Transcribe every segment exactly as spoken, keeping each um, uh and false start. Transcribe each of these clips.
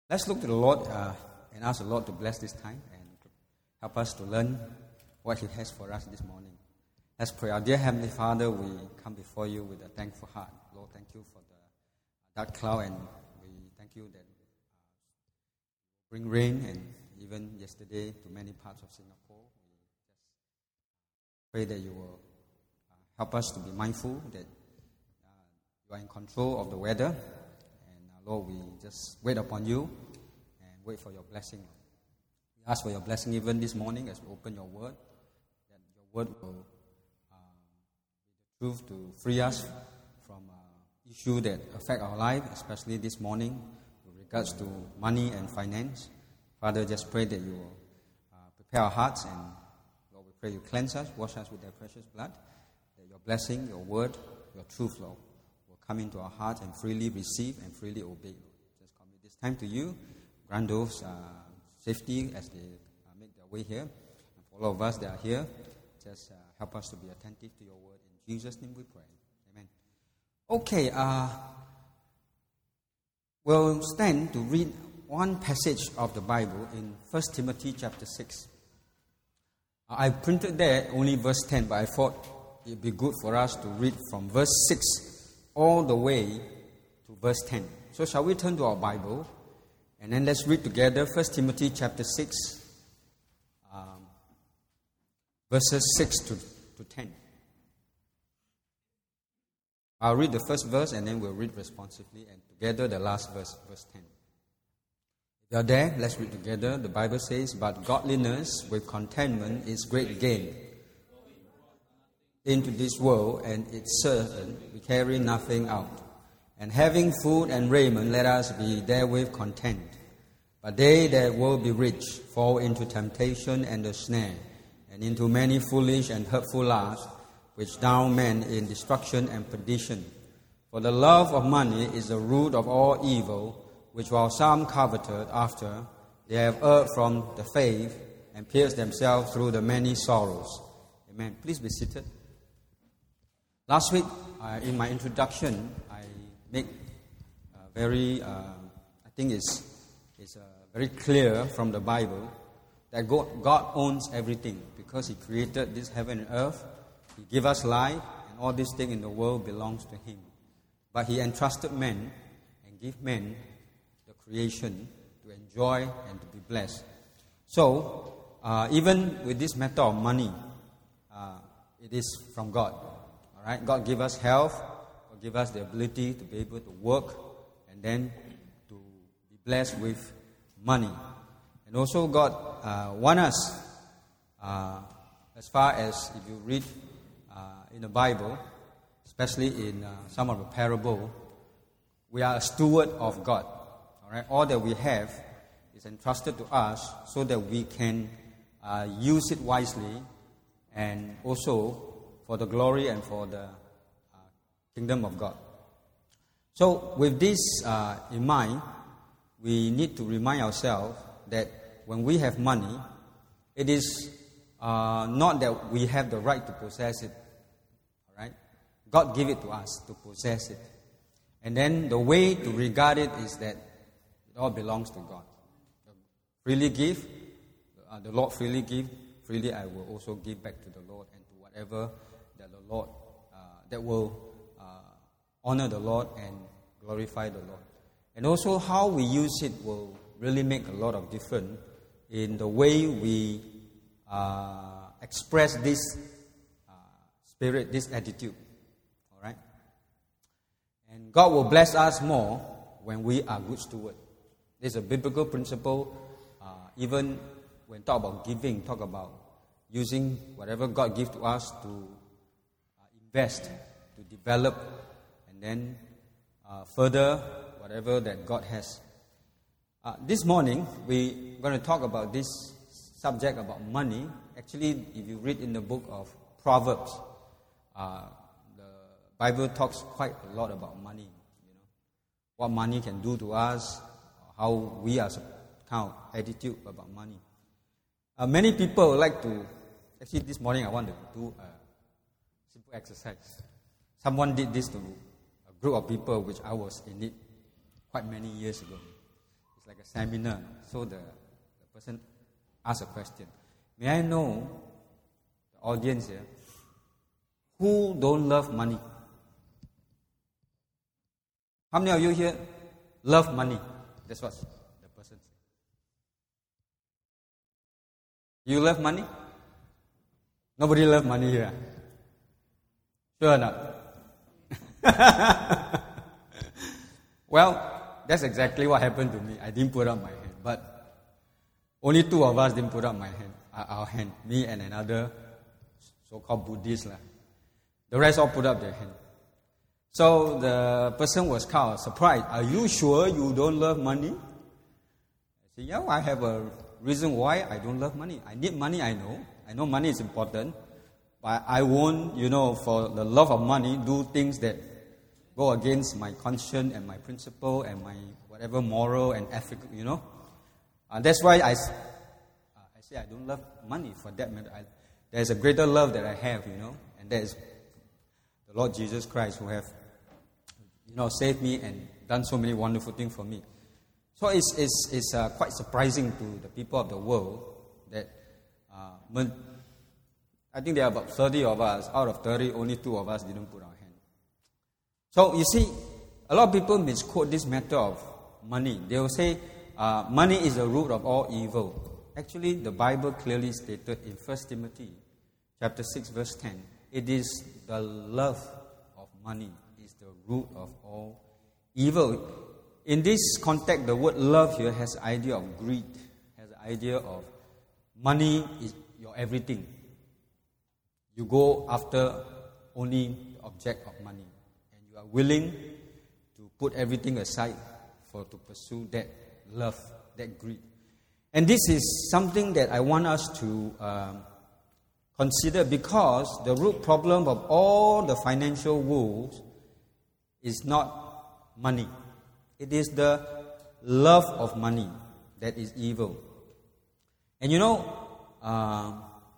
Let's look to the Lord uh, and ask the Lord to bless this time and help us to learn what He has for us this morning. Let's pray. Our dear Heavenly Father, we come before you with a thankful heart. Lord, thank you for the dark cloud, and we thank you that uh, bring rain, and even yesterday to many parts of Singapore. We just pray that you will uh, help us to be mindful that uh, you are in control of the weather. Lord, we just wait upon you and wait for your blessing. We ask for your blessing even this morning as we open your word, that your word will uh, be the truth to free us from uh, issues that affect our life, especially this morning with regards to money and finance. Father, just pray that you will uh, prepare our hearts, and Lord, we pray you cleanse us, wash us with your precious blood, that your blessing, your word, your truth, Lord, come into our heart and freely receive and freely obey. Just commit this time to you. Grant those uh, safety as they uh, make their way here. And for all of us that are here, just uh, help us to be attentive to your word. In Jesus' name we pray. Amen. Okay, uh, we'll stand to read one passage of the Bible in First Timothy chapter six. Uh, I printed there only verse ten, but I thought it would be good for us to read from verse six all the way to verse ten. So shall we turn to our Bible, and then let's read together First Timothy chapter six, um, verses six to, to ten. I'll read the first verse, and then we'll read responsively, and together the last verse, verse ten. If you are there, let's read together. The Bible says, "But godliness with contentment is great gain. Into this world, and it's certain we carry nothing out. And having food and raiment, let us be therewith content. But they that will be rich fall into temptation and the snare, and into many foolish and hurtful lusts, which down men in destruction and perdition. For the love of money is the root of all evil, which while some coveted after, they have erred from the faith, and pierced themselves through the many sorrows." Amen. Please be seated. Last week, uh, in my introduction, I make uh, very, uh, I think it's, it's uh, very clear from the Bible that God, God owns everything, because He created this heaven and earth. He gave us life, and all these things in the world belongs to Him. But He entrusted men and gave men the creation to enjoy and to be blessed. So, uh, even with this matter of money, uh, it is from God. All right? God give us health, God give us the ability to be able to work, and then to be blessed with money. And also God uh, want us, uh, as far as if you read uh, in the Bible, especially in uh, some of the parable, we are a steward of God. All right? All that we have is entrusted to us so that we can uh, use it wisely, and also for the glory and for the uh, kingdom of God. So with this uh, in mind, we need to remind ourselves that when we have money, it is uh, not that we have the right to possess it. All right? God gave it to us to possess it. And then the way to regard it is that it all belongs to God. Freely give, uh, the Lord freely give, freely I will also give back to the Lord, and to whatever that the Lord, uh, that will uh, honor the Lord and glorify the Lord. And also how we use it will really make a lot of difference in the way we uh, express this uh, spirit, this attitude. All right? And God will bless us more when we are good stewards. This is a biblical principle. Uh, even when talk about giving, talk about using whatever God gives to us to invest, to develop, and then uh, further whatever that God has. Uh, this morning, we're going to talk about this subject about money. Actually, if you read in the book of Proverbs, uh, the Bible talks quite a lot about money. You know, what money can do to us, how we are kind of attitude about money. Uh, many people like to, actually this morning I want to do a simple exercise. Someone did this to a group of people which I was in it quite many years ago. It's like a seminar. So the, the person asked a question. May I know, the audience here, who don't love money? How many of you here love money? That's what the person said. You love money? Nobody love money here. Sure or not? Well, that's exactly what happened to me. I didn't put up my hand, but only two of us didn't put up my hand, our hand, me and another so-called Buddhist. The rest all put up their hand. So the person was kind of surprised. Are you sure you don't love money? I said, yeah, I have a reason why I don't love money. I need money, I know. I know money is important. But I won't, you know, for the love of money, do things that go against my conscience and my principle and my whatever moral and ethical, you know. And that's why I, uh, I say I don't love money for that matter. I, there's a greater love that I have, you know, and that is the Lord Jesus Christ who have, you know, saved me and done so many wonderful things for me. So it's, it's, it's uh, quite surprising to the people of the world that uh, when, I think there are about thirty of us. Out of thirty, only two of us didn't put our hand. So you see, a lot of people misquote this matter of money. They will say, uh, money is the root of all evil. Actually, the Bible clearly stated in First Timothy chapter six, verse ten, it is the love of money is the root of all evil. In this context, the word love here has the idea of greed, has the idea of money is your everything. You go after only the object of money. And you are willing to put everything aside for to pursue that love, that greed. And this is something that I want us to um, consider, because the root problem of all the financial woes is not money. It is the love of money that is evil. And you know, uh,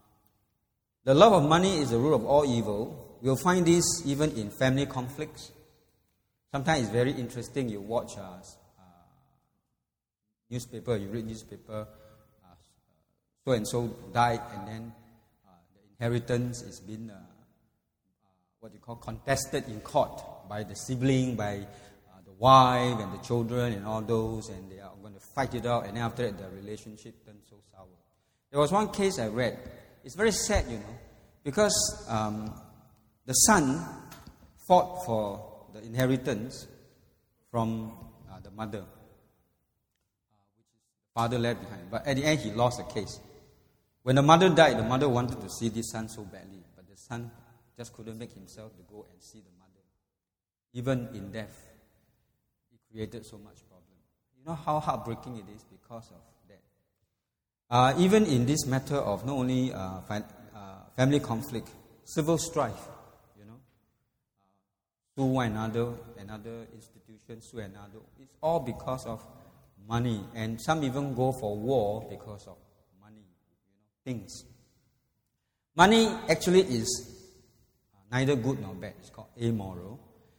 the love of money is the root of all evil. We'll find this even in family conflicts. Sometimes it's very interesting. You watch uh, uh, newspaper, you read newspaper, uh, so and so died, and then uh, the inheritance is been uh, uh, what you call contested in court by the sibling, by uh, the wife and the children and all those, and they are going to fight it out, and then after that the relationship turns so sour. There was one case I read. It's very sad, you know, because um, the son fought for the inheritance from uh, the mother, uh, which the father left behind. But at the end, he lost the case. When the mother died, the mother wanted to see this son so badly, but the son just couldn't make himself to go and see the mother. Even in death, it created so much problem. You know how heartbreaking it is because of that. Uh, even in this matter of not only uh, fi- uh, family conflict, civil strife, you know, uh, sue one another, another institution, sue another. It's all because of money, and some even go for war because of money, you know, things. Money actually is neither good nor bad. It's called amoral,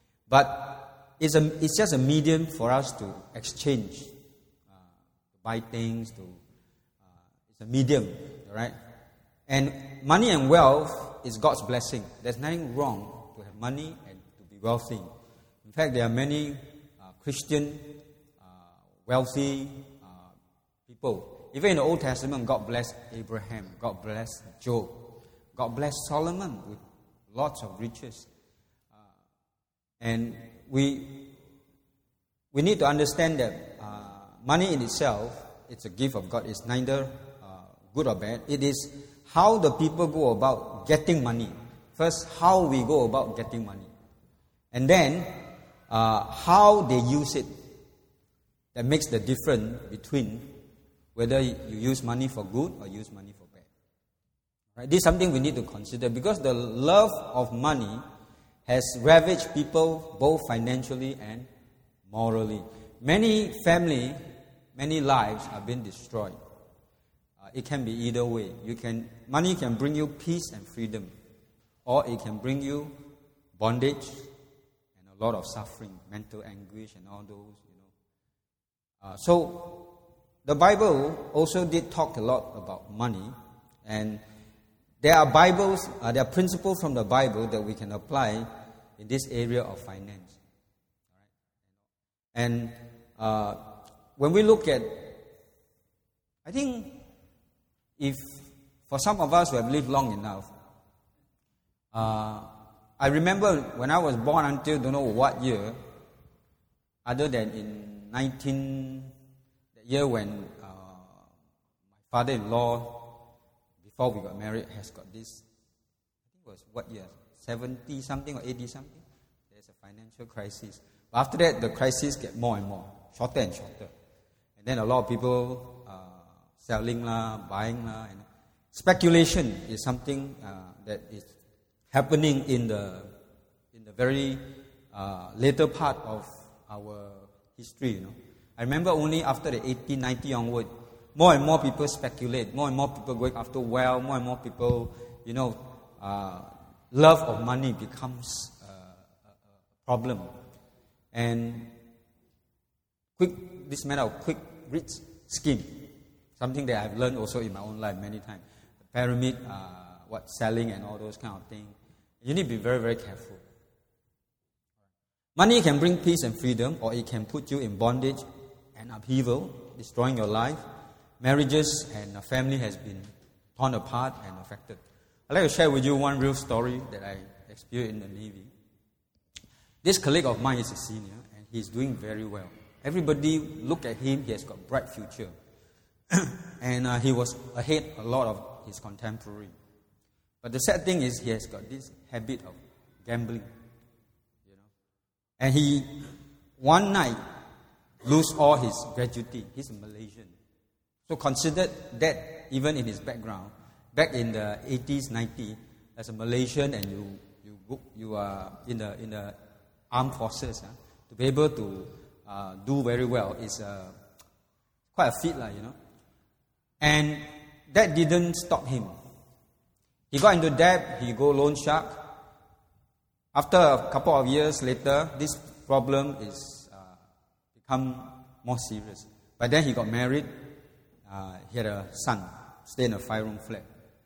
but it's a it's just a medium for us to exchange, uh, to buy things, to a medium, right? And money and wealth is God's blessing. There's nothing wrong to have money and to be wealthy. In fact, there are many uh, Christian, uh, wealthy uh, people. Even in the Old Testament, God blessed Abraham, God blessed Job, God blessed Solomon with lots of riches. Uh, and we we need to understand that uh, money in itself, it's a gift of God. It's neither good or bad. It is how the people go about getting money. First, how we go about getting money. And then, uh, how they use it. That makes the difference between whether you use money for good or use money for bad. Right? This is something we need to consider, because the love of money has ravaged people both financially and morally. Many family, many lives have been destroyed. It can be either way. You can money can bring you peace and freedom, or it can bring you bondage and a lot of suffering, mental anguish, and all those. You know. Uh, so the Bible also did talk a lot about money, and there are Bibles, uh, there are principles from the Bible that we can apply in this area of finance. And uh, when we look at, I think if for some of us who have lived long enough, uh, I remember when I was born until don't know what year, other than in nineteen, the year when uh, my father-in-law, before we got married, has got this, I think it was what year, seventy something or eighty something, there's a financial crisis. But after that, the crisis get more and more, shorter and shorter. And then a lot of people uh, selling lah, buying lah, and speculation is something uh, that is happening in the in the very uh, later part of our history. You know, I remember only after the eighteen ninety onward, more and more people speculate, more and more people going after wealth, more and more people, you know, uh, love of money becomes uh, a problem. And quick, this matter of quick rich scheme, something that I've learned also in my own life many times. The pyramid, uh, what selling and all those kind of things. You need to be very, very careful. Money can bring peace and freedom, or it can put you in bondage and upheaval, destroying your life. Marriages and a family has been torn apart and affected. I'd like to share with you one real story that I experienced in the Navy. This colleague of mine is a senior, and he's doing very well. Everybody look at him, he has got a bright future. and uh, he was ahead a lot of his contemporary. But the sad thing is he has got this habit of gambling. You know, And he, one night, lose all his gratuity. He's a Malaysian. So consider that even in his background. Back in the eighties, nineties, as a Malaysian and you you you are in the in the armed forces, huh, to be able to uh, do very well is uh, quite a feat, you know. And that didn't stop him. He got into debt. He go loan shark. After a couple of years later, this problem is uh, become more serious. But then he got married. Uh, he had a son, stay in a five-room flat.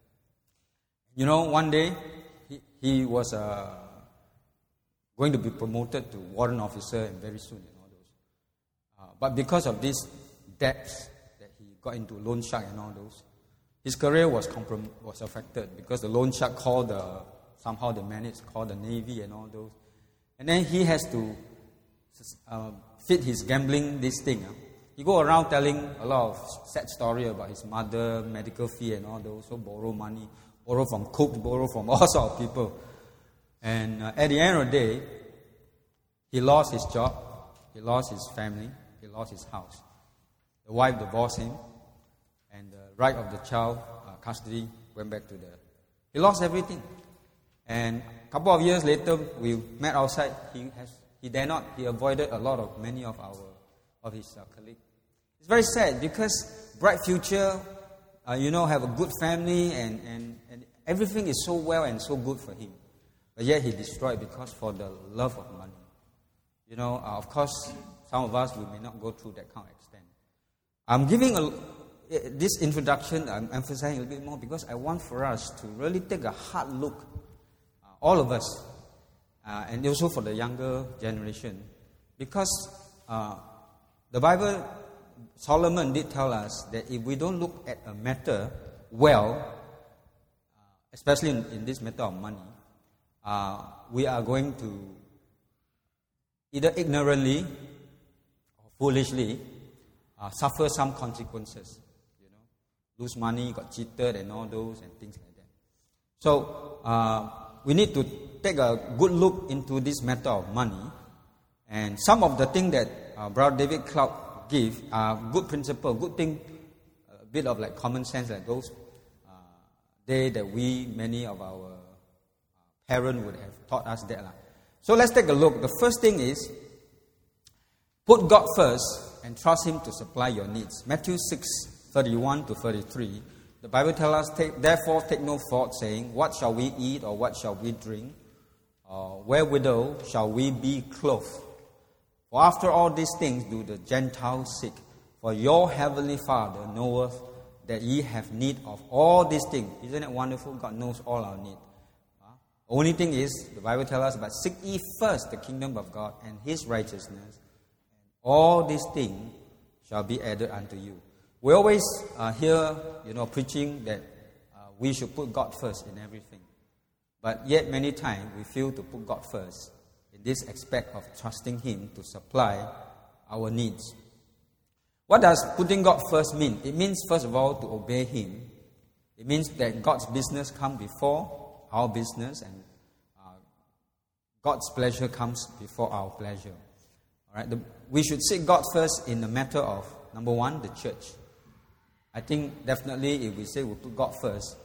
You know, one day he, he was uh, going to be promoted to warrant officer, and very soon and all those. Uh, but because of these debts that he got into loan shark and all those, his career was comprom- was affected because the loan shark called the somehow the managed called the Navy and all those, and then he has to uh, fit his gambling this thing. Huh? He go around telling a lot of sad story about his mother, medical fee and all those, so borrow money, borrow from cooks, borrow from all sorts of people. And uh, at the end of the day, he lost his job, he lost his family, he lost his house. The wife divorced him, and the right of the child uh, custody went back to the... He lost everything. And a couple of years later, we met outside. He has he dare not. He avoided a lot of many of our of his uh, colleagues. It's very sad because bright future, uh, you know, have a good family and, and, and everything is so well and so good for him. But yet he destroyed because for the love of money. You know, uh, of course, some of us, we may not go through that kind of extent. I'm giving a, this introduction, I'm emphasizing a little bit more because I want for us to really take a hard look, uh, all of us, uh, and also for the younger generation, because uh, the Bible, Solomon did tell us that if we don't look at a matter well, uh, especially in, in this matter of money, uh, we are going to either ignorantly or foolishly uh, suffer some consequences. You know, lose money, got cheated, and all those and things like that. So uh, we need to take a good look into this matter of money, and some of the things that uh, Brother David Cloud give are good principle, good thing, a bit of like common sense like those uh, day that we, many of our uh, parents would have taught us that. So let's take a look. The first thing is, put God first and trust Him to supply your needs. Matthew six, thirty-one to thirty-three. The Bible tells us, take, therefore take no thought, saying, what shall we eat, or what shall we drink? Or wherewithal shall we be clothed? For after all these things do the Gentiles seek. For your heavenly Father knoweth that ye have need of all these things. Isn't it wonderful? God knows all our need. Uh, only thing is, the Bible tells us, but seek ye first the kingdom of God and His righteousness, and all these things shall be added unto you. We always uh, hear, you know, preaching that uh, we should put God first in everything. But yet many times we fail to put God first in this aspect of trusting Him to supply our needs. What does putting God first mean? It means, first of all, to obey Him. It means that God's business comes before our business, and uh, God's pleasure comes before our pleasure. All right? The, we should seek God first in the matter of, number one, the church. I think definitely if we say we put God first,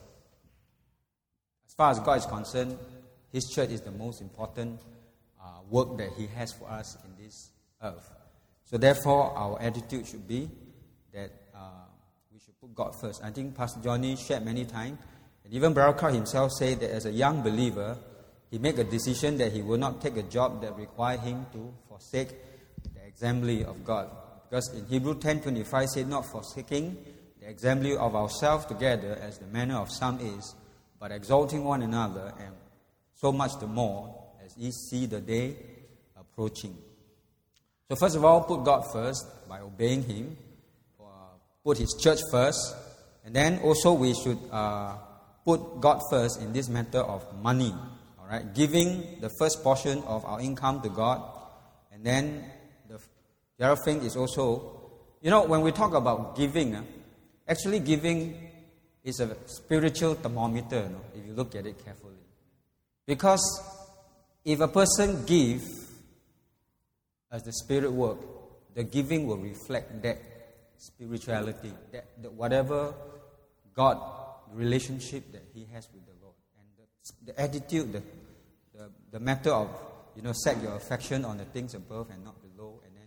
as far as God is concerned, His church is the most important uh, work that He has for us in this earth. So therefore, our attitude should be that uh, we should put God first. I think Pastor Johnny shared many times, and even Brother Carl himself said that as a young believer, he made a decision that he will not take a job that required him to forsake the assembly of God. Because in Hebrews ten twenty-five said, not forsaking the assembly of ourselves together as the manner of some is, but exalting one another, and so much the more as ye see the day approaching. So first of all, put God first by obeying Him. Uh, put His church first. And then also we should uh, put God first in this matter of money. All right, giving the first portion of our income to God. And then the, the other thing is also, you know, when we talk about giving, uh, actually giving is a spiritual thermometer, you know, if you look at it carefully. Because if a person gives as the Spirit work, the giving will reflect that spirituality, that, that whatever God relationship that He has with the Lord, and the, the attitude, the, the the matter of, you know, set your affection on the things above and not below, and then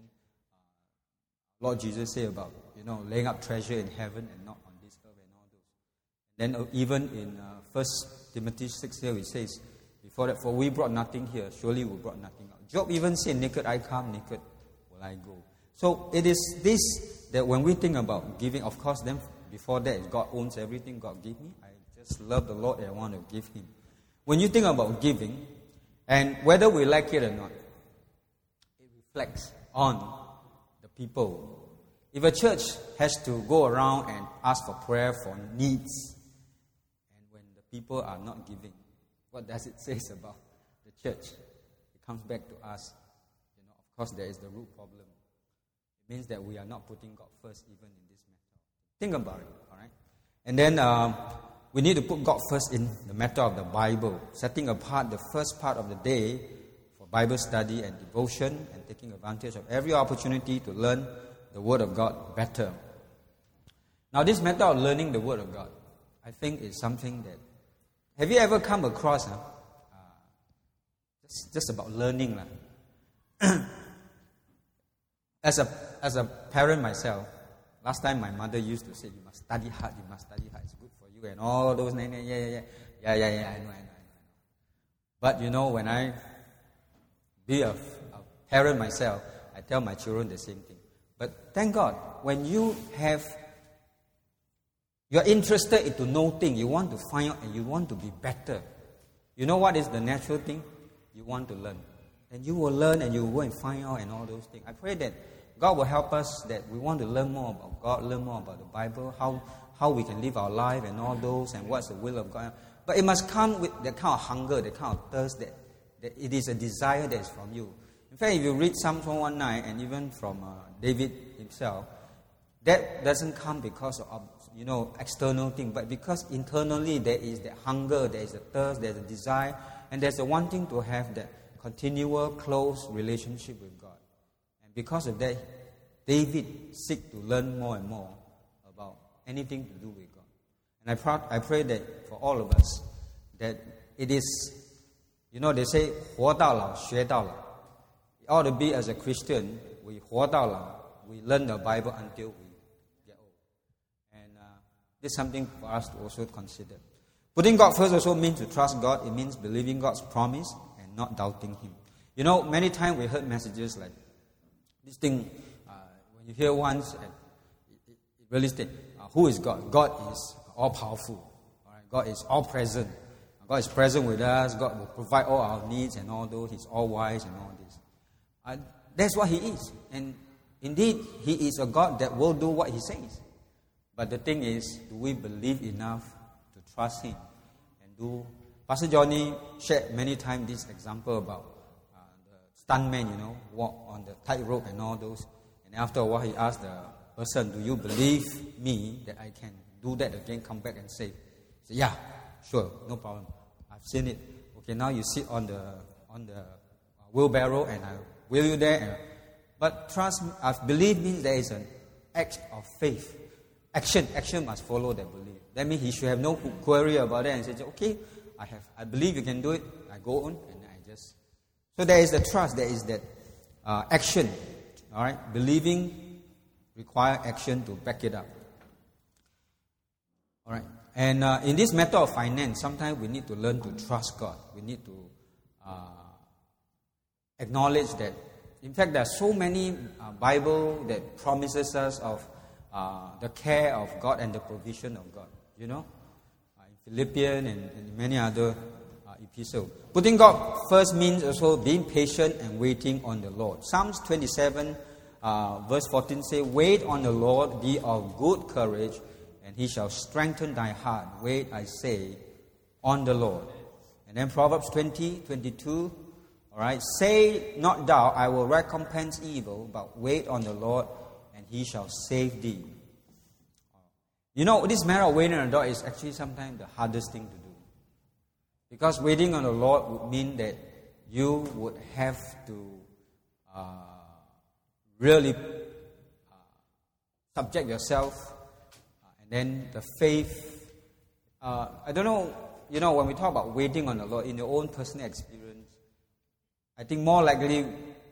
uh, Lord Jesus say about, you know, laying up treasure in heaven and not on this earth and all those. Then uh, even in uh, First Timothy six here it says, before that, for we brought nothing here, surely we brought nothing out. Job even said, naked I come, naked will I go. So it is this that when we think about giving, of course, then before that, God owns everything God gave me. I just love the Lord and I want to give Him. When you think about giving, and whether we like it or not, it reflects on the people. If a church has to go around and ask for prayer for needs, and when the people are not giving, what does it say about the church? It comes back to us. You know, of course, there is the root problem. It means that we are not putting God first even in this matter. Think about it, all right? And then um, we need to put God first in the matter of the Bible, setting apart the first part of the day for Bible study and devotion, and taking advantage of every opportunity to learn the Word of God better. Now, this matter of learning the Word of God, I think is something that, have you ever come across, huh? uh, just, just about learning? Uh. as, a, as a parent myself, last time my mother used to say, you must study hard, you must study hard, it's good for you, and all those, yeah, yeah, yeah, yeah, yeah, yeah, yeah, I know, I know, I know. But you know, when I be a, a parent myself, I tell my children the same thing. But thank God, when you have, you are interested into know things, you want to find out and you want to be better. You know what is the natural thing? You want to learn. And you will learn and you will go and find out and all those things. I pray that God will help us, that we want to learn more about God, learn more about the Bible, how, how we can live our life and all those, and what's the will of God. But it must come with that kind of hunger, that kind of thirst, that, that it is a desire that is from you. In fact, if you read Psalm one nineteen, and even from uh, David himself, that doesn't come because of, you know, external thing, but because internally there is that hunger, there is a thirst, there's a desire, and there's a wanting to have that continual, close relationship with God. And because of that, David seek to learn more and more about anything to do with God. And I, pray, I pray that for all of us, that it is, you know, they say, 活到老,学到老. It ought to be, as a Christian, we 活到老, we learn the Bible until we get old. And uh, this is something for us to also consider. Putting God first also means to trust God. It means believing God's promise and not doubting Him. You know, many times we heard messages like, this thing, uh, when you hear once, and realistic. Uh, who is God? God is all-powerful. All right? God is all-present. God is present with us. God will provide all our needs and all those. He's all-wise and all this. Uh, that's what He is. And indeed, He is a God that will do what He says. But the thing is, do we believe enough to trust Him? And do Pastor Johnny shared many times this example about uh, the stuntman, you know, walk on the tightrope and all those. And after a while, he asked the person, do you believe me that I can do that again, come back and say, say yeah, sure, no problem. I've seen it. Okay, now you sit on the on the wheelbarrow and I wheel you there. And, but trust me, I believe means there is an act of faith. Action, action must follow that belief. That means he should have no query about it and say, okay, I have, I believe you can do it. I go on and I just. So there is the trust. There is that uh, action. All right, believing require action to back it up. All right, and uh, in this matter of finance, sometimes we need to learn to trust God. We need to uh, acknowledge that. In fact, there are so many uh, Bible that promises us of uh, the care of God and the provision of God. You know, uh, in Philippians and, and many other uh, epistles. Putting God first means also being patient and waiting on the Lord. Psalms twenty-seven, uh, verse fourteen says, "Wait on the Lord, be of good courage, and He shall strengthen thy heart. Wait, I say, on the Lord." And then Proverbs twenty, twenty-two. All right, say not thou, I will recompense evil, but wait on the Lord, and He shall save thee. You know, this matter of waiting on the Lord is actually sometimes the hardest thing to do. Because waiting on the Lord would mean that you would have to uh, really uh, subject yourself, uh, and then the faith. Uh, I don't know, you know, when we talk about waiting on the Lord, in your own personal experience, I think more likely,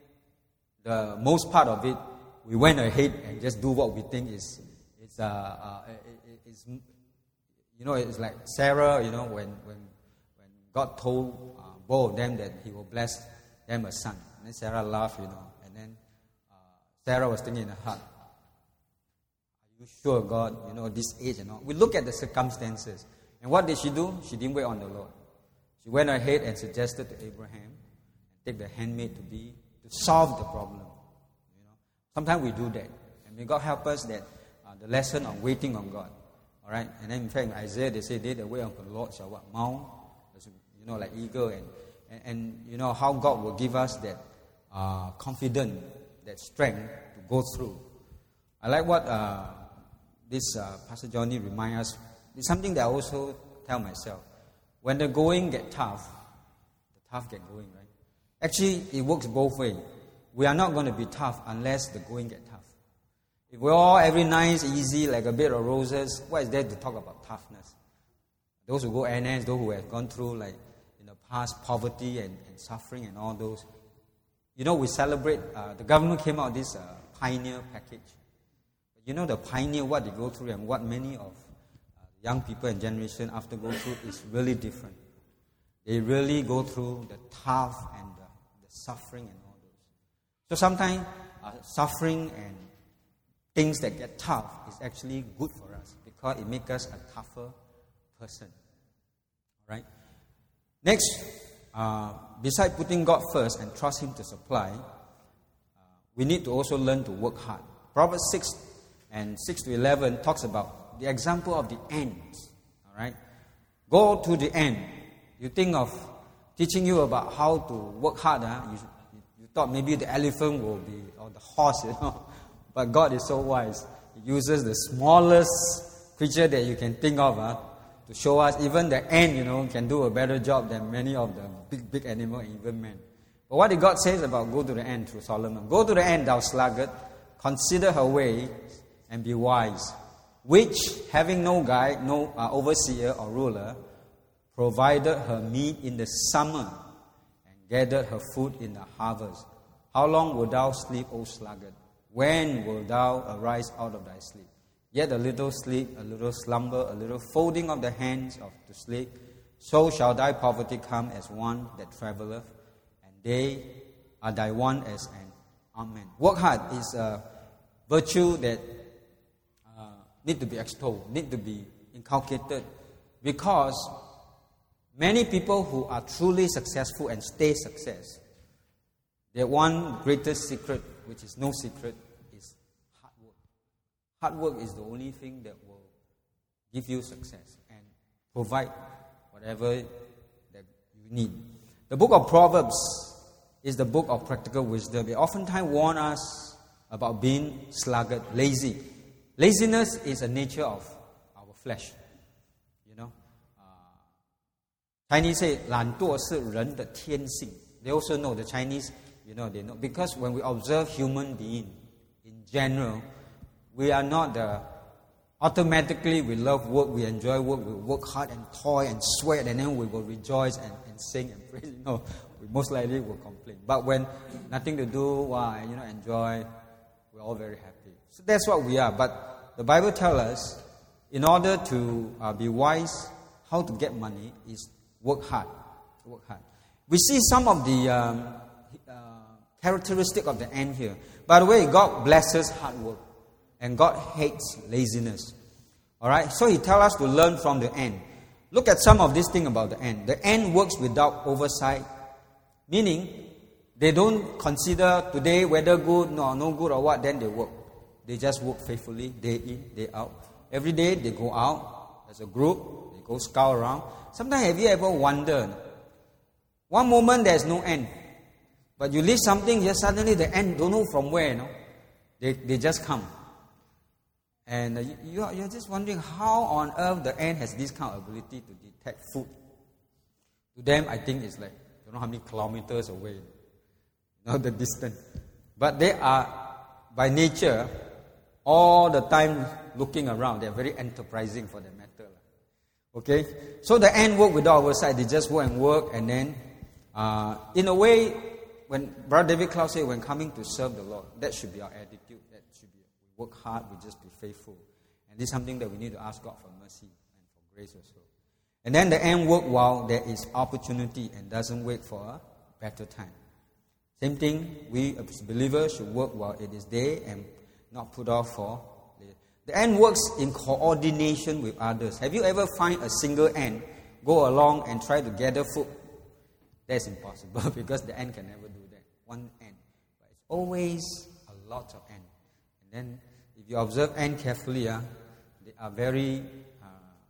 the most part of it, we went ahead and just do what we think is, is, uh, uh, is you know, it's like Sarah, you know, when when, when God told uh, both of them that He will bless them a son. And then Sarah laughed, you know, and then uh, Sarah was thinking in her heart, are you sure, God, you know, this age and all. We look at the circumstances. And what did she do? She didn't wait on the Lord. She went ahead and suggested to Abraham, take the handmaid to be, to solve the problem. You know, sometimes we do that. And may God help us that uh, the lesson of waiting on God. All right? And then in fact, in Isaiah, they say, they that wait on the Lord shall what? Mount, you know, like eagle. And, and, and you know, how God will give us that uh, confidence, that strength to go through. I like what uh, this uh, Pastor Johnny reminds us. It's something that I also tell myself. When the going get tough, the tough get going, right? Actually, it works both ways. We are not going to be tough unless the going get tough. If we're all every nice, easy, like a bed of roses, what is there to talk about toughness? Those who go N S, those who have gone through, like, in the past, poverty and, and suffering and all those. You know, we celebrate, uh, the government came out with this uh, Pioneer package. You know, the Pioneer, what they go through and what many of uh, young people and generation after go through is really different. They really go through the tough and the, the suffering and all those. So sometimes uh, suffering and things that get tough is actually good for us because it makes us a tougher person. All right? Next, uh, besides putting God first and trust Him to supply, uh, we need to also learn to work hard. Proverbs six and six to eleven talks about the example of the ants. All right? Go to the ant. You think of teaching you about how to work hard. Huh? You, you thought maybe the elephant will be, or the horse, you know. But God is so wise. He uses the smallest creature that you can think of huh, to show us even the ant, you know, can do a better job than many of the big, big animals, even men. But what did God say about go to the ant through Solomon? Go to the ant, thou sluggard, consider her way and be wise, which, having no guide, no uh, overseer or ruler, provided her meat in the summer and gathered her food in the harvest. How long wilt thou sleep, O sluggard? When wilt thou arise out of thy sleep? Yet a little sleep, a little slumber, a little folding of the hands of to sleep. So shall thy poverty come as one that travelleth, and they are thy want as an armed man. Work hard is a virtue that uh, need to be extolled, need to be inculcated, because many people who are truly successful and stay success, their one greatest secret, which is no secret, is hard work. Hard work is the only thing that will give you success and provide whatever that you need. The book of Proverbs is the book of practical wisdom. It oftentimes warns us about being sluggard, lazy. Laziness is a nature of our flesh. You know, uh, Chinese say 懒惰是人的天性. They also know, the Chinese, you know, they know. Because when we observe human being in general, we are not the, automatically we love work, we enjoy work, we work hard and toil and sweat, and then we will rejoice and, and sing and praise. No, we most likely will complain. But when nothing to do, wow, you know, enjoy, we're all very happy. So that's what we are. But the Bible tells us, in order to uh, be wise, how to get money is work hard. Work hard. We see some of the um, uh, characteristic of the ant here. By the way, God blesses hard work, and God hates laziness. All right. So He tells us to learn from the ant. Look at some of this thing about the ant. The ant works without oversight, meaning they don't consider today whether good, no, no good or what. Then they work. They just work faithfully, day in, day out. Every day they go out as a group. They go scout around. Sometimes have you ever wondered? One moment there's no end, but you leave something here, suddenly the end don't know from where. You know, they they just come, and uh, you you're just wondering how on earth the ant has this kind of ability to detect food. To them, I think it's like I don't know how many kilometers away, you know, the distance. But they are by nature all the time looking around. They're very enterprising for that matter. Okay, so the ant work without oversight. They just work and work, and then, uh, in a way, when Brother David Cloud said, when coming to serve the Lord, that should be our attitude. That should be, we work hard, we just be faithful, and this is something that we need to ask God for mercy and for grace also. And then the ant work while there is opportunity and doesn't wait for a better time. Same thing, we as believers should work while it is day and not put off for later. The ant works in coordination with others. Have you ever find a single ant go along and try to gather food? That's impossible because the ant can never do that. One ant. But it's always a lot of ants. And then if you observe ants carefully, uh, they are very uh,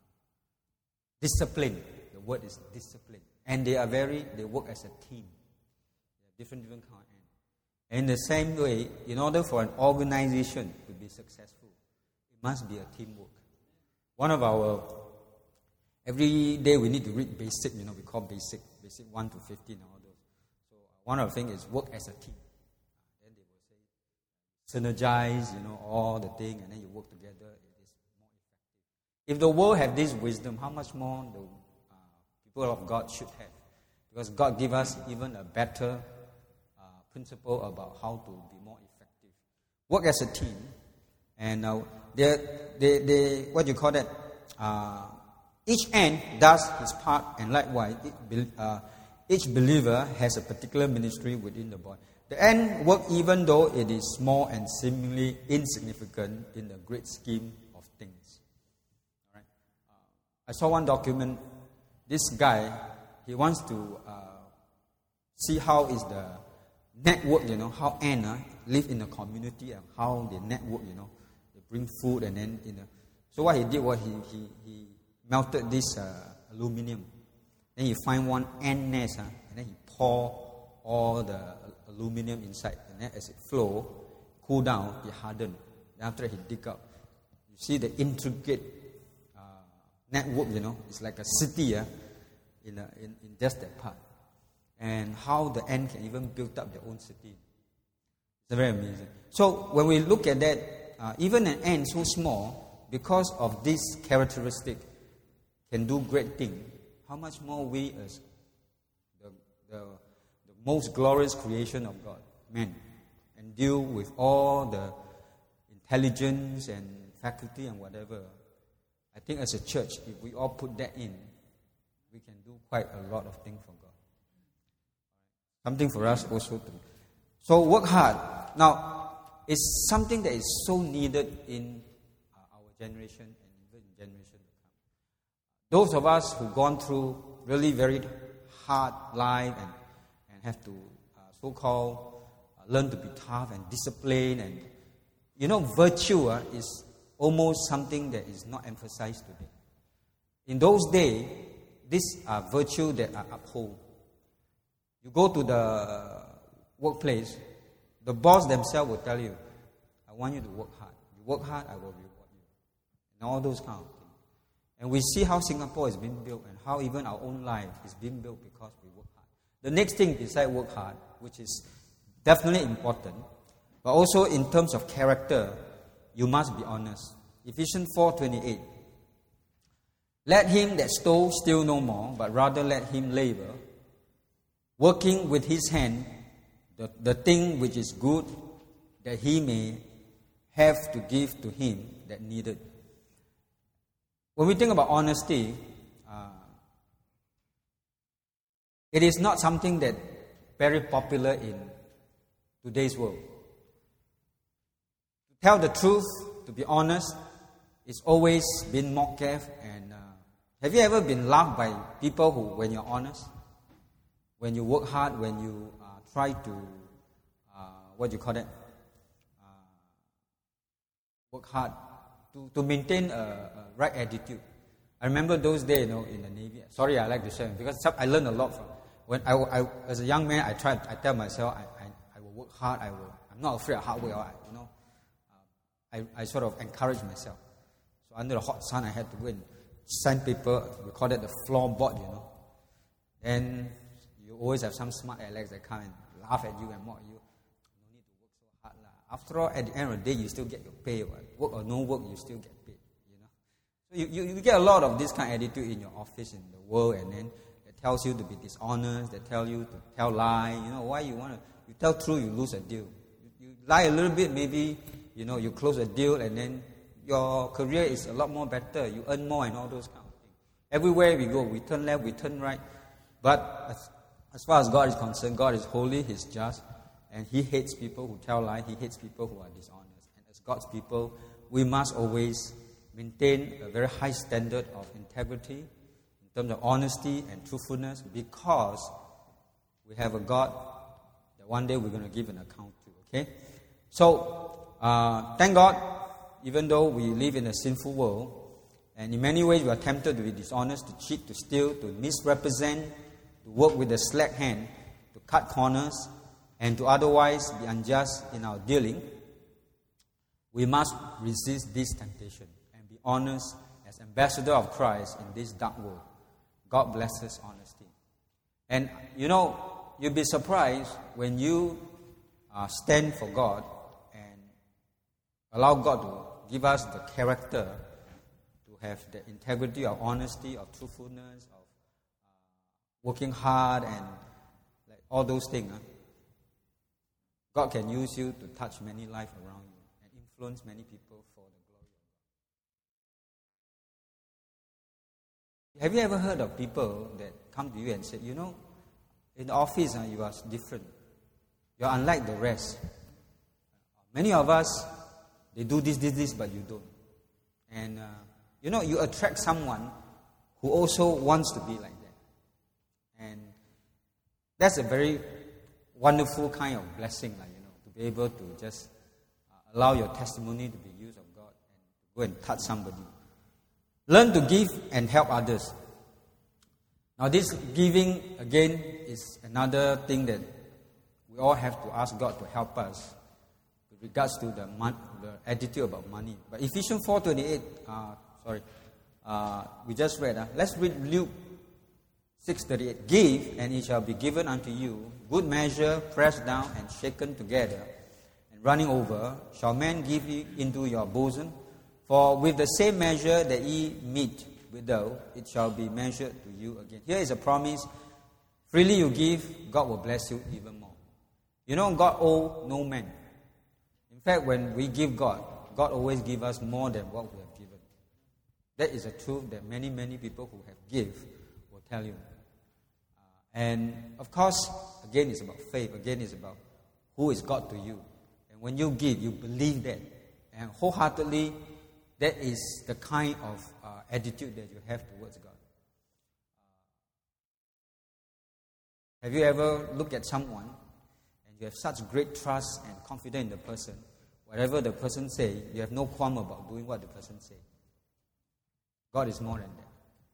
disciplined. The word is discipline. And they are very, they work as a team. Different, different kind of ant. In the same way, in order for an organization to be successful, it must be a teamwork. One of our, every day we need to read basic, you know, we call basic, basic one to fifteen and all those. So one of the things is work as a team. Then they will say, synergize, you know, all the thing, and then you work together, it is more effective. If the world have this wisdom, how much more the uh, people of God should have? Because God give us even a better principle about how to be more effective. Work as a team, and uh, they, they, they, what you call that? Uh, each ant does his part, and likewise, it, uh, each believer has a particular ministry within the body. The ant work even though it is small and seemingly insignificant in the great scheme of things. All right. Uh, I saw one document. This guy, he wants to uh, see how is the network, you know, how ants uh, live in a community and how they network, you know, they bring food and then, you know. So what he did was he he, he melted this uh, aluminum. Then he find one ant nest, uh, and then he pour all the aluminum inside, and then as it flow, cool down, it hardened. Then after he dig up, you see the intricate uh, network, you know, it's like a city uh, in, a, in in just that part. And how the ant can even build up their own city. It's very amazing. So when we look at that, uh, even an ant so small, because of this characteristic, can do great things. How much more we as the, the, the most glorious creation of God, man, and deal with all the intelligence and faculty and whatever. I think as a church, if we all put that in, we can do quite a lot of things for God. Something for us also to. So work hard. Now, it's something that is so needed in uh, our generation and even generation to come. Those of us who've gone through really very hard life and, and have to uh, so-called uh, learn to be tough and disciplined, and you know, virtue uh, is almost something that is not emphasized today. In those days, these are virtues that are upheld. You go to the workplace, the boss themselves will tell you, I want you to work hard. You work hard, I will reward you. And all those kind of things. And we see how Singapore is being built and how even our own life is being built because we work hard. The next thing besides work hard, which is definitely important, but also in terms of character, you must be honest. Ephesians four twenty-eight. Let him that stole steal no more, but rather let him labor, working with his hand the, the thing which is good, that he may have to give to him that needed. When we think about honesty, uh, it is not something that very popular in today's world. To tell the truth, to be honest, it's always been mocked at. And uh, have you ever been laughed by people who, when you're honest, when you work hard, when you uh, try to, uh, what do you call that? Uh, work hard to, to maintain a, a right attitude. I remember those days, you know, in the Navy. Sorry, I like to share because I learned a lot from. When I, I as a young man, I tried. I tell myself, I, I, I will work hard. I will. I'm not afraid of hard work. I, you know, uh, I, I sort of encourage myself. So under the hot sun, I had to go and sandpaper. We call it the floorboard, you know. And you always have some smart Alex that come and laugh at you and mock you. No need to work so hard, lah. After all, at the end of the day, you still get your pay. Right? Work or no work, you still get paid. You know. So you, you, you get a lot of this kind of attitude in your office, in the world, and then it tells you to be dishonest. They tell you to tell lie. You know why you want to? You tell truth, you lose a deal. You, you lie a little bit, maybe you know you close a deal, and then your career is a lot more better. You earn more and all those kind of things. Everywhere we go, we turn left, we turn right. But as, as far as God is concerned, God is holy, He's just, and He hates people who tell lies. He hates people who are dishonest. And as God's people, we must always maintain a very high standard of integrity in terms of honesty and truthfulness, because we have a God that one day we're going to give an account to. Okay? So, uh, thank God, even though we live in a sinful world, and in many ways we are tempted to be dishonest, to cheat, to steal, to misrepresent, to work with a slack hand, to cut corners, and to otherwise be unjust in our dealing, we must resist this temptation and be honest as ambassador of Christ in this dark world. God blesses honesty. And you know, you'll be surprised when you uh, stand for God and allow God to give us the character to have the integrity of honesty, of truthfulness, of uh, working hard, and like all those things. Huh? God can use you to touch many lives around you and influence many people for the glory of God. Have you ever heard of people that come to you and say, you know, in the office uh, you are different. You are unlike the rest. Many of us, they do this, this, this, but you don't. And, uh, you know, you attract someone who also wants to be like that. And that's a very wonderful kind of blessing, like, you know, to be able to just uh, allow your testimony to be used of God and to go and touch somebody. Learn to give and help others. Now, this giving, again, is another thing that we all have to ask God to help us with regards to the, mon- the attitude about money. But Ephesians four twenty-eight, uh, sorry, uh, we just read. Uh, let's read Luke six thirty-eight. Give, and it shall be given unto you. Good measure, pressed down and shaken together, and running over, shall men give you into your bosom. For with the same measure that ye meet withal, it shall be measured to you again. Here is a promise. Freely you give, God will bless you even more. You know, God owes no man. In fact, when we give God, God always gives us more than what we have given. That is a truth that many, many people who have give will tell you. Uh, and of course, again, it's about faith. Again, it's about who is God to you. And when you give, you believe that. And wholeheartedly, that is the kind of uh, attitude that you have towards God. Have you ever looked at someone and you have such great trust and confidence in the person? Whatever the person say, you have no qualm about doing what the person say. God is more than that.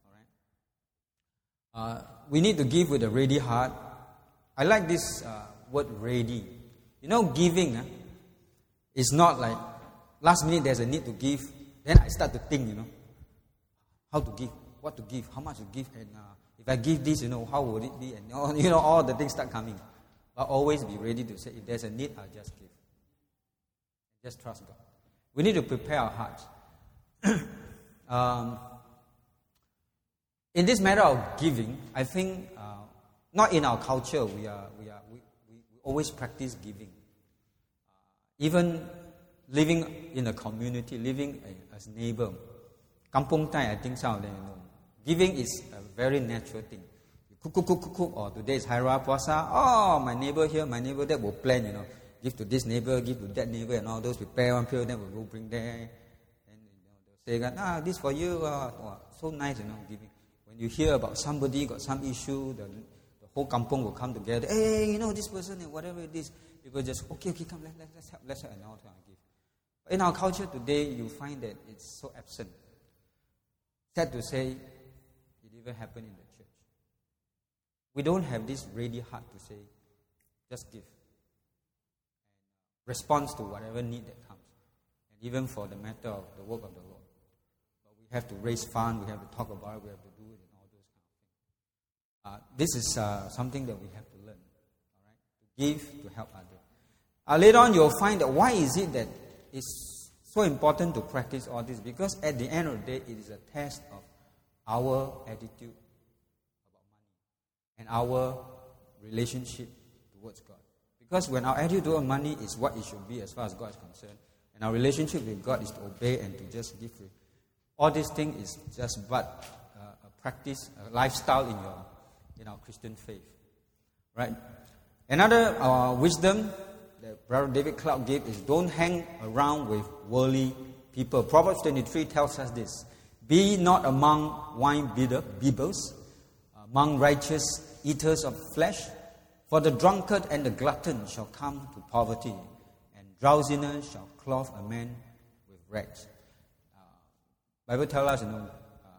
All right? Uh, we need to give with a ready heart. I like this uh, word ready. You know, giving uh, is not like last minute there's a need to give. Then I start to think, you know, how to give, what to give, how much to give, and uh, if I give this, you know, how would it be? And all, you know, all the things start coming. But always be ready to say, if there's a need, I'll just give. Just trust God. We need to prepare our hearts. um, in this matter of giving, I think uh, not in our culture we are we are we, we, we always practice giving. Uh, even living in a community, living as neighbor, kampung tai, I think some of them you know. Giving is a very natural thing. You cook, cook, cook, cook, cook, or today is Hari Raya Puasa. Oh, my neighbor here, my neighbor there will plan, you know. Give to this neighbor, give to that neighbor, and all those. Prepare one pill, then we'll go bring there. And you know, they'll say, ah, this for you. Uh, oh, so nice, you know, giving. When you hear about somebody got some issue, the, the whole kampung will come together. Hey, you know, this person and whatever it is. People just, okay, okay, come, let, let, let's help, let's help, and all that give. But in our culture today, you find that it's so absent. Sad to say, it even happened in the church. We don't have this ready heart to say, just give. Response to whatever need that comes. And even for the matter of the work of the Lord. But we have to raise funds, we have to talk about it, we have to do it, and all those kind of things. Uh, this is uh, something that we have to learn. All right? To give, to help others. Uh, later on, you'll find that why is it that it's so important to practice all this? Because at the end of the day, it is a test of our attitude about money and our relationship towards God. Because when our attitude toward money is what it should be as far as God is concerned, and our relationship with God is to obey and to just give free, all these things is just but uh, a practice, a lifestyle in your in our Christian faith, right? Another uh, wisdom that Brother David Clark gave is don't hang around with worldly people. Proverbs twenty-three tells us this: be not among wine bibbers, among righteous eaters of flesh. For the drunkard and the glutton shall come to poverty, and drowsiness shall clothe a man with rags. Uh, Bible tells us, you know, uh,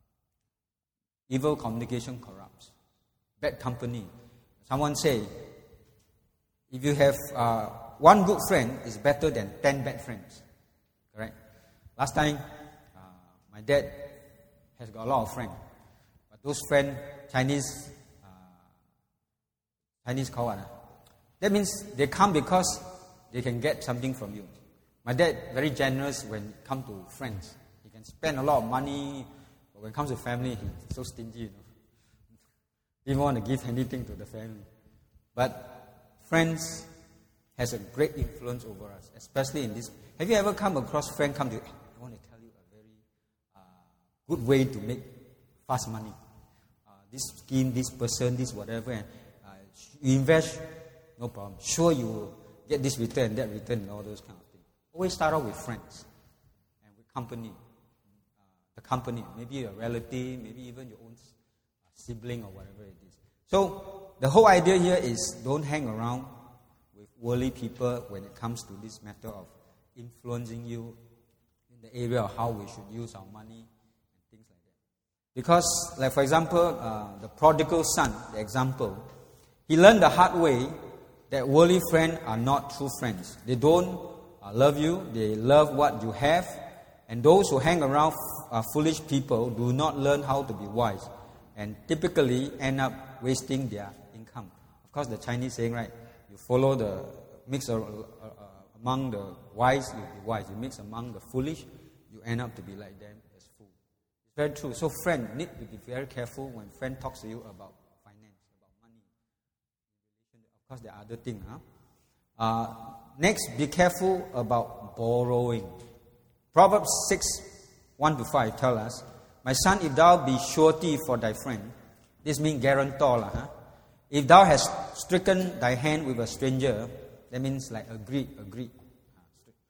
evil communication corrupts. Bad company. Someone say, if you have uh, one good friend, it's better than ten bad friends. Correct? Last time, uh, my dad has got a lot of friends, but those friends, Chinese. Chinese call what? That means they come because they can get something from you. My dad, very generous when it comes to friends. He can spend a lot of money, but when it comes to family, he's so stingy. You know. He didn't want to give anything to the family. But friends has a great influence over us, especially in this. Have you ever come across friend come to you, I want to tell you a very uh, good way to make fast money. Uh, this scheme, this person, this whatever, and you invest, no problem. Sure, you will get this return, that return, and all those kind of things. Always start off with friends and with company. Uh, the company, maybe a relative, maybe even your own sibling or whatever it is. So, the whole idea here is don't hang around with worldly people when it comes to this matter of influencing you in the area of how we should use our money and things like that. Because, like for example, uh, the prodigal son, the example, he learned the hard way that worldly friends are not true friends. They don't uh, love you. They love what you have. And those who hang around f- uh, foolish people do not learn how to be wise and typically end up wasting their income. Of course, the Chinese saying, right, you follow the mix uh, uh, among the wise, you'll be wise. You mix among the foolish, you end up to be like them as fools. It's very true. So friend need to be very careful when friend talks to you about because there are other things. Huh? Uh, next, be careful about borrowing. Proverbs six, one to five tell us, my son, if thou be surety for thy friend, this means guarantor. Huh? If thou hast stricken thy hand with a stranger, that means like agree, agree.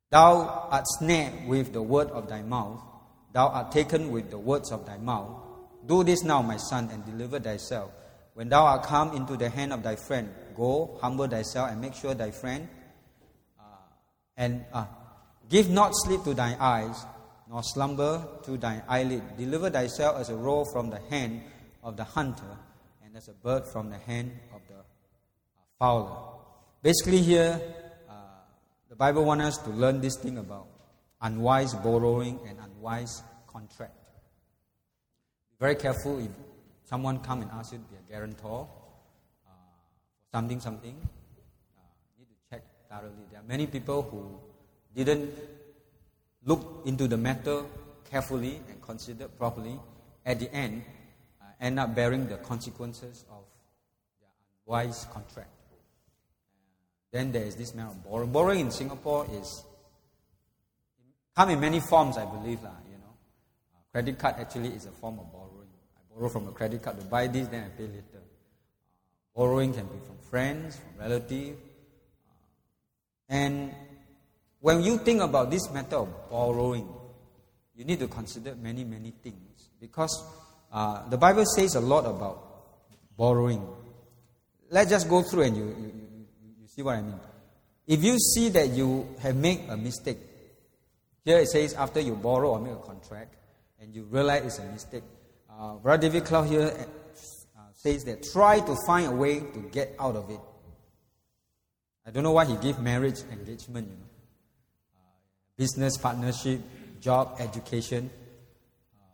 Thou art snared with the word of thy mouth. Thou art taken with the words of thy mouth. Do this now, my son, and deliver thyself. When thou art come into the hand of thy friend, go, humble thyself, and make sure thy friend. Uh, and uh, give not sleep to thine eyes, nor slumber to thine eyelid. Deliver thyself as a roe from the hand of the hunter, and as a bird from the hand of the fowler. Basically here, uh, the Bible wants us to learn this thing about unwise borrowing and unwise contract. Be very careful if someone come and ask you to be a guarantor uh, for something, something. Uh, you need to check thoroughly. There are many people who didn't look into the matter carefully and consider properly. At the end, uh, end up bearing the consequences of their unwise contract. Then there is this matter of borrowing. Borrowing in Singapore is come in many forms, I believe, lah. You know, uh, credit card actually is a form of borrowing. I borrow from a credit card to buy this, then I pay later. Uh, borrowing can be from friends, from relatives, uh, and when you think about this matter of borrowing, you need to consider many, many things, because uh, the Bible says a lot about borrowing. Let's just go through and you. you See what I mean? If you see that you have made a mistake, here it says after you borrow or make a contract and you realize it's a mistake, uh, Brother David Clough here uh, says that try to find a way to get out of it. I don't know why he gave marriage, engagement, you know, uh, business partnership, job, education. Uh,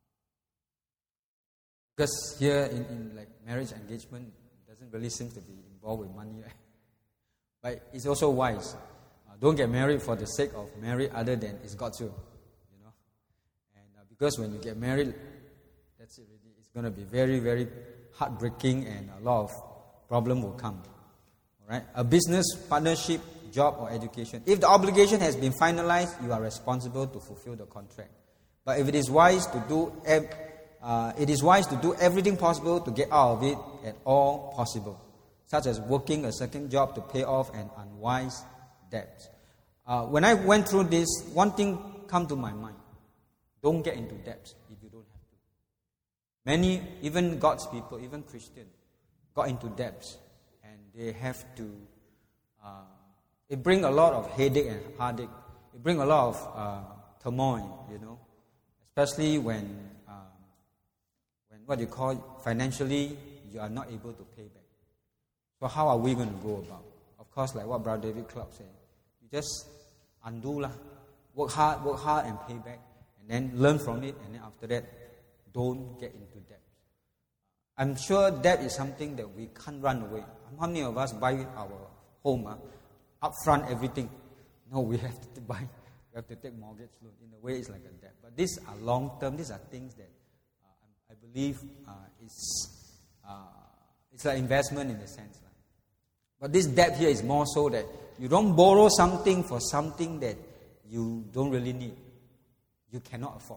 because here in, in like marriage engagement, it doesn't really seem to be involved with money, right? But it's also wise. Uh, don't get married for the sake of marriage other than it's God's will. You know? And uh, because when you get married, that's it really. It's going to be very, very heartbreaking and a lot of problem will come. All right? A business, partnership, job or education. If the obligation has been finalized, you are responsible to fulfill the contract. But if it is wise to do uh, it is wise to do everything possible to get out of it at all possible, such as working a second job to pay off an unwise debt. Uh, when I went through this, one thing came to my mind. Don't get into debt if you don't have to. Many, even God's people, even Christians, got into debts. And they have to... Uh, it brings a lot of headache and heartache. It brings a lot of uh, turmoil, you know. Especially when, uh, when what you call financially, you are not able to pay back. So how are we going to go about? Of course, like what Brother David Clough said, you just undo lah, work hard, work hard and pay back, and then learn from it, and then after that, don't get into debt. I'm sure debt is something that we can't run away. How many of us buy our home uh, upfront everything? No, we have to buy, we have to take mortgage loan. In a way, it's like a debt. But these are long term. These are things that uh, I believe uh, is uh, it's like investment in a sense. But this debt here is more so that you don't borrow something for something that you don't really need. You cannot afford.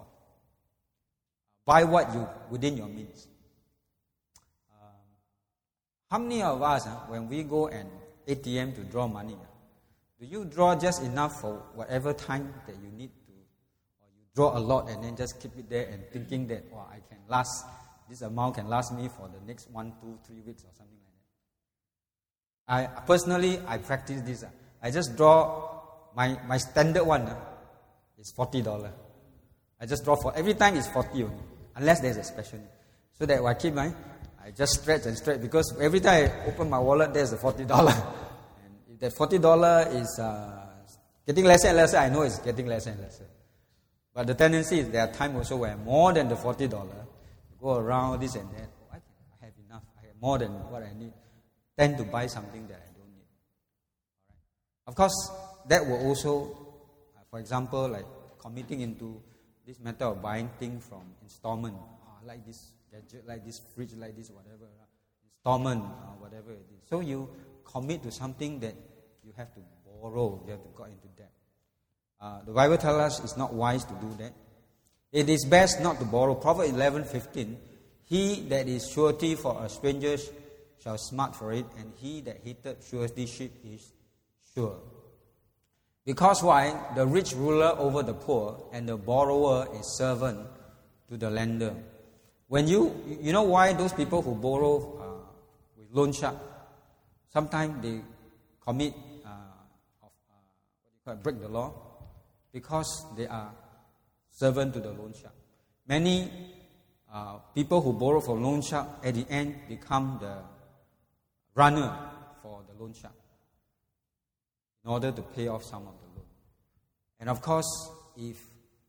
Buy what you within your means. Um, how many of us, uh, when we go and A T M to draw money, uh, do you draw just enough for whatever time that you need to, or you draw a lot and then just keep it there and thinking that, oh, I can last, this amount can last me for the next one, two, three weeks or something like that? I personally, I practice this. Uh, I just draw, my, my standard one uh, is forty dollars. I just draw for, every time it's forty only, unless there's a special need. So that when I keep my, I just stretch and stretch, because every time I open my wallet, there's a forty dollars. And if that forty dollars is uh, getting lesser and lesser, I know it's getting lesser and lesser. But the tendency is there are times also where more than the forty dollars, go around this and that. Oh, I, I have enough, I have more than what I need. Tend to buy something that I don't need. All right. Of course, that will also, uh, for example, like committing into this matter of buying things from installment. Oh, I like this gadget, like this fridge, like this whatever. Uh, installment, uh, whatever it is. So you commit to something that you have to borrow, you have to go into debt. Uh, the Bible tells us it's not wise to do that. It is best not to borrow. Proverbs eleven fifteen. He that is surety for a stranger shall smart for it, and he that hateth surety is sure. Because why? The rich ruler over the poor, and the borrower is servant to the lender. When you, you know why those people who borrow uh, with loan shark, sometimes they commit, uh, of, uh, what do you call it, break the law, because they are servant to the loan shark. Many uh, people who borrow from loan shark at the end become the runner for the loan shark in order to pay off some of the loan. And of course, if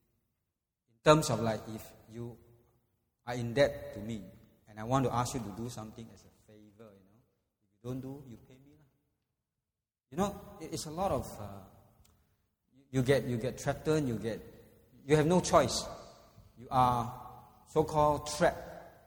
in terms of like if you are in debt to me and I want to ask you to do something as a favor, you know, if you don't do, you pay me. You know, it's a lot of uh, you get you get threatened, you get you have no choice. You are so-called trapped.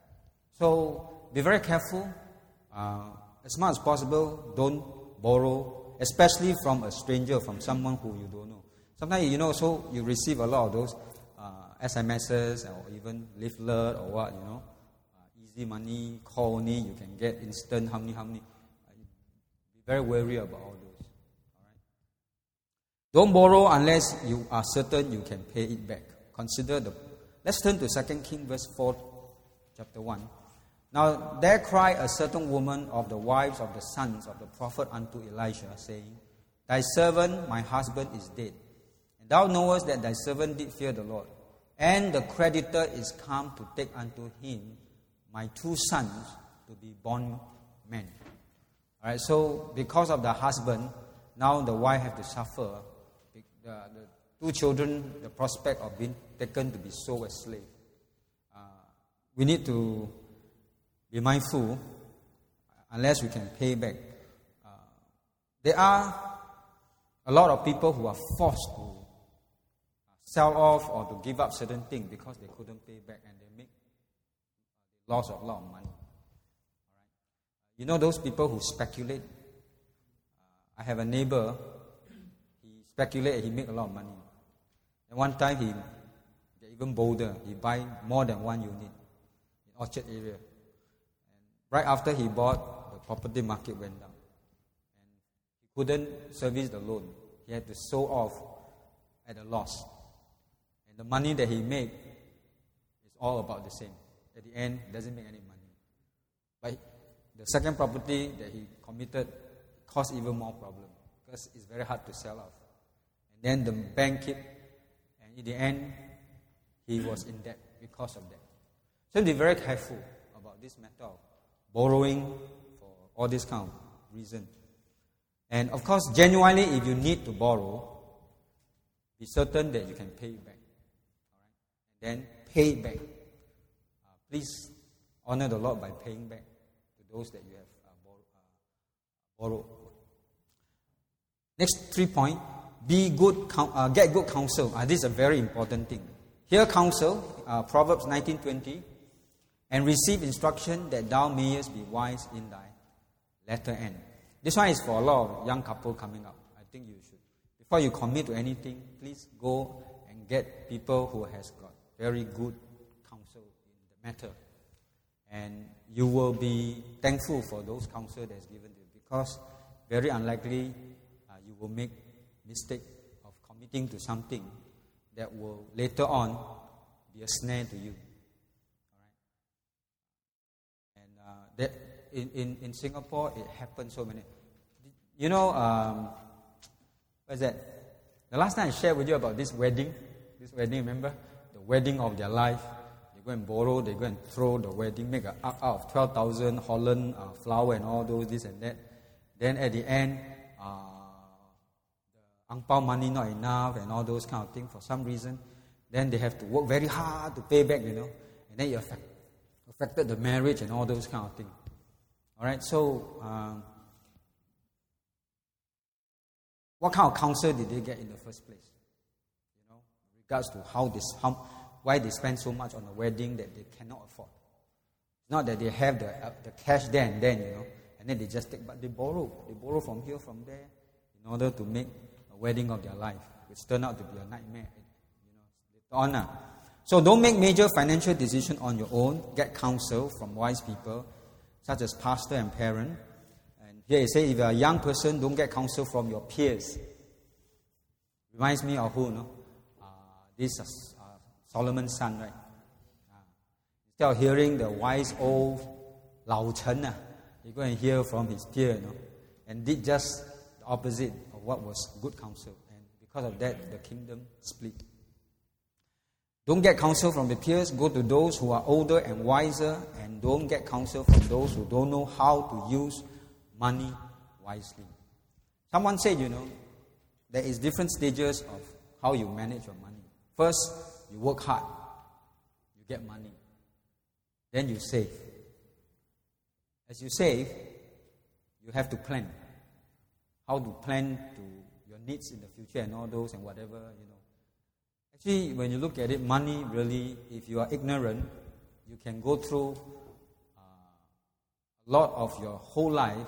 So be very careful. Uh, as much as possible, don't borrow, especially from a stranger, from someone who you don't know. Sometimes, you know, so you receive a lot of those uh, S M Ses or even leaflet or what, you know. Uh, easy money, call only, you can get instant, how many, how many. Uh, be very wary about all those. All right? Don't borrow unless you are certain you can pay it back. Consider the... Let's turn to Second Kings verse four, chapter one. Now there cried a certain woman of the wives of the sons of the prophet unto Elisha, saying, Thy servant, my husband, is dead. And thou knowest that thy servant did fear the Lord. And the creditor is come to take unto him my two sons to be bondmen. All right, so because of the husband, now the wife have to suffer. The, the two children, the prospect of being taken to be sold as slave. Uh, we need to be mindful, unless we can pay back. Uh, there are a lot of people who are forced to sell off or to give up certain things because they couldn't pay back, and they make uh, loss of a lot of money. All right. You know those people who speculate? Uh, I have a neighbor, he speculated, he make a lot of money. And one time he, even bolder, he buy more than one unit in Orchard area. Right after he bought, the property market went down. And he couldn't service the loan. He had to sell off at a loss. And the money that he made is all about the same. At the end, he doesn't make any money. But the second property that he committed caused even more problem because it's very hard to sell off. And then the bank kept, and in the end, he was in debt because of that. So be very careful about this matter of borrowing for all this kind of reason. And of course, genuinely, if you need to borrow, be certain that you can pay it back. All right? And then pay it back. Uh, please honor the Lord by paying back to those that you have uh, borrow, uh, borrowed. Next three point: be good, uh, get good counsel. Uh, this is a very important thing. Hear counsel, uh, Proverbs nineteen twenty. And receive instruction that thou mayest be wise in thy latter end. This one is for a lot of young couple coming up. I think you should. Before you commit to anything, please go and get people who has got very good counsel in the matter. And you will be thankful for those counsel that's given to you. Because very unlikely uh, you will make mistake of committing to something that will later on be a snare to you. That in, in, in Singapore, it happens so many. You know, um, what's that? The last time I shared with you about this wedding, this wedding, remember? The wedding of their life. They go and borrow, they go and throw the wedding, make an ark out of twelve thousand Holland uh, flower and all those, this and that. Then at the end, uh, the ang pao money not enough and all those kind of things for some reason. Then they have to work very hard to pay back, you know. And then it affects affected the marriage and all those kind of things. All right, so um, what kind of counsel did they get in the first place? You know, in regards to how this, how, why they spend so much on a wedding that they cannot afford. It's not that they have the uh, the cash there and then, you know, and then they just take, but they borrow. They borrow from here, from there, in order to make a wedding of their life, which turned out to be a nightmare. You know, later on. Uh, So don't make major financial decisions on your own. Get counsel from wise people, such as pastor and parent. And here it says, if you're a young person, don't get counsel from your peers. Reminds me of who, no? Uh, this is uh, Solomon's son, right? Uh, instead of hearing the wise old Lao Chen, uh, you go and hear from his peer, you know, and did just the opposite of what was good counsel. And because of that, the kingdom split. Don't get counsel from the peers. Go to those who are older and wiser, and don't get counsel from those who don't know how to use money wisely. Someone said, you know, there is different stages of how you manage your money. First, you work hard. You get money. Then you save. As you save, you have to plan. How to plan to your needs in the future and all those and whatever, you know. Actually, when you look at it, money really, if you are ignorant, you can go through uh, a lot of your whole life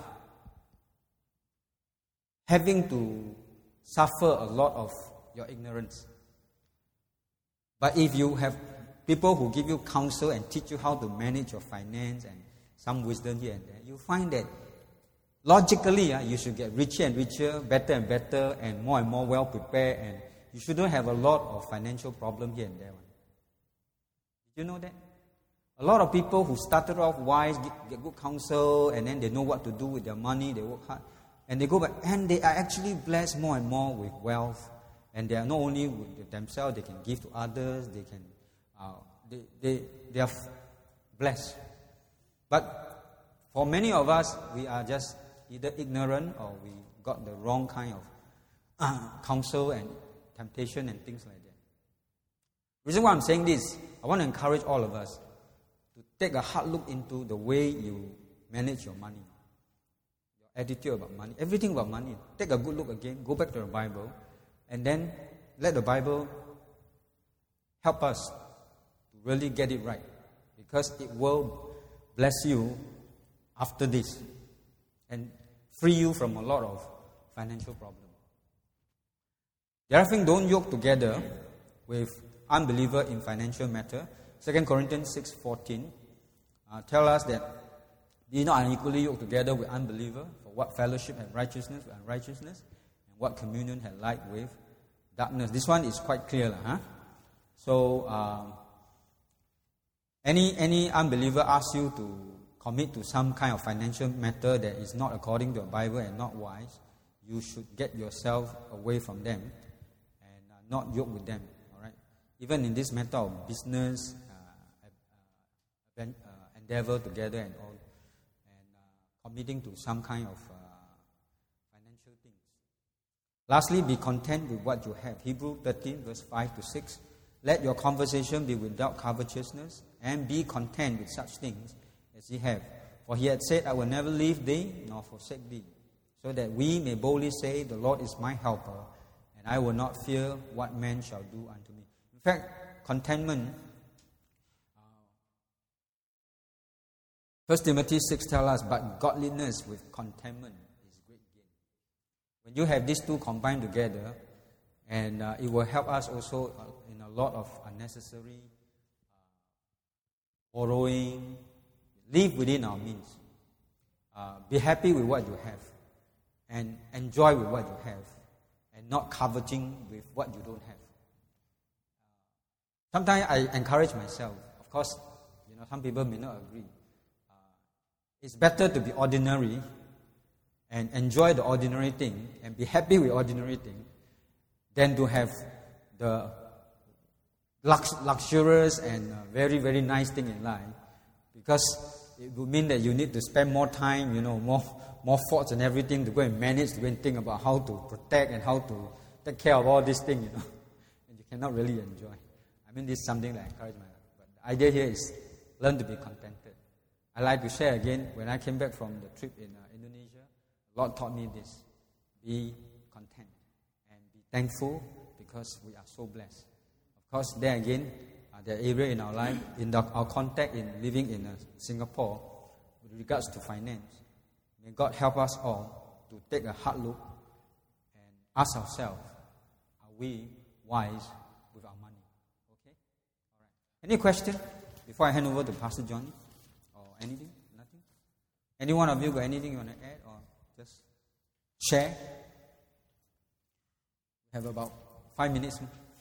having to suffer a lot of your ignorance. But if you have people who give you counsel and teach you how to manage your finance and some wisdom here and there, you find that logically uh, you should get richer and richer, better and better, and more and more well prepared, and you shouldn't have a lot of financial problem here and there. Did you know that? A lot of people who started off wise, get, get good counsel, and then they know what to do with their money, they work hard, and they go back, and they are actually blessed more and more with wealth, and they are not only with themselves, they can give to others, they can, uh, they, they, they are blessed. But for many of us, we are just either ignorant or we got the wrong kind of uh, counsel and temptation and things like that. The reason why I'm saying this, I want to encourage all of us to take a hard look into the way you manage your money, your attitude about money, everything about money. Take a good look again, go back to the Bible, and then let the Bible help us to really get it right, because it will bless you after this and free you from a lot of financial problems. The other thing, don't yoke together with unbeliever in financial matter. Second Corinthians six fourteen uh, tell us that be not unequally yoked together with unbeliever, for what fellowship have righteousness with unrighteousness, and what communion have light with darkness. This one is quite clear, huh? So um, any any unbeliever asks you to commit to some kind of financial matter that is not according to the Bible and not wise, you should get yourself away from them and uh, not yoke with them. All right. Even in this matter of business, uh, uh, uh, endeavor together and all, and uh, committing to some kind of uh, financial things. Lastly, be content with what you have. Hebrews thirteen, verse five to six. Let your conversation be without covetousness, and be content with such things as ye have. For he had said, I will never leave thee, nor forsake thee, so that we may boldly say, the Lord is my helper, and I will not fear what man shall do unto me. In fact, contentment, uh, First Timothy six tells us, but godliness with contentment is great gain. When you have these two combined together, and uh, it will help us also uh, in a lot of unnecessary uh, borrowing. Live within our means. Uh, be happy with what you have, and enjoy with what you have, and not coveting with what you don't have. Uh, sometimes I encourage myself. Of course, you know, some people may not agree. Uh, it's better to be ordinary and enjoy the ordinary thing and be happy with ordinary thing than to have the lux- luxurious and uh, very, very nice thing in life, because it would mean that you need to spend more time, you know, more more thoughts and everything to go and manage, to go and think about how to protect and how to take care of all these things, you know. And you cannot really enjoy. I mean, this is something that I encourage my life. But the idea here is learn to be contented. I like to share again, when I came back from the trip in uh, Indonesia, the Lord taught me this. Be content and be thankful, because we are so blessed. Of course, there again, the area in our life, in the, our contact in living in uh, Singapore, with regards to finance, may God help us all to take a hard look and ask ourselves, are we wise with our money? Okay? All right. Any question before I hand over to Pastor Johnny? Or anything? Nothing? Any one of you got anything you want to add or just share? We have about five minutes.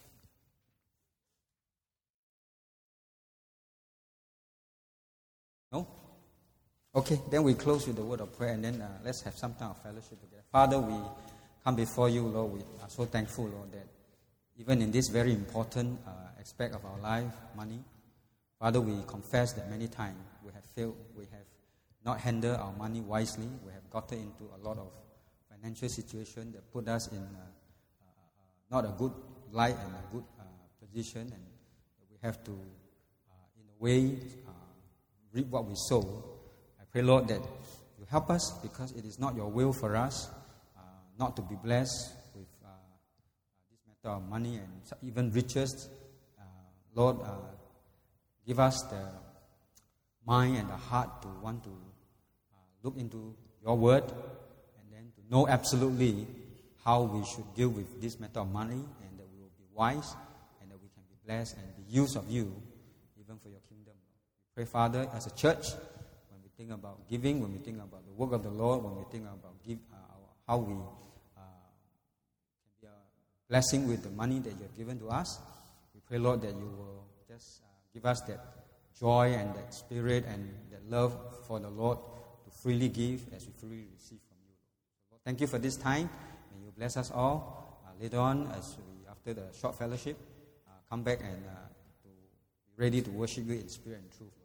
No? Okay, then we close with the word of prayer, and then uh, let's have some time of fellowship together. Father, we come before you, Lord. We are so thankful, Lord, that even in this very important uh, aspect of our life, money, Father, we confess that many times we have failed, we have not handled our money wisely, we have gotten into a lot of financial situation that put us in uh, uh, not a good light and a good uh, position, and we have to, uh, in a way, uh, reap what we sow. I pray, Lord, that you help us, because it is not your will for us uh, not to be blessed with uh, this matter of money and even riches. Uh, Lord, uh, give us the mind and the heart to want to uh, look into your word, and then to know absolutely how we should deal with this matter of money, and that we will be wise, and that we can be blessed and be used of you even for your kingdom. We pray, Father, as a church, when we think about giving, when we think about the work of the Lord, when we think about give, uh, how we uh, can be a blessing with the money that you have given to us, we pray, Lord, that you will just uh, give us that joy and that spirit and that love for the Lord to freely give as we freely receive from you. Lord, thank you for this time. May you bless us all. Uh, later on, as we, after the short fellowship, uh, come back and uh, to be ready to worship you in spirit and truth.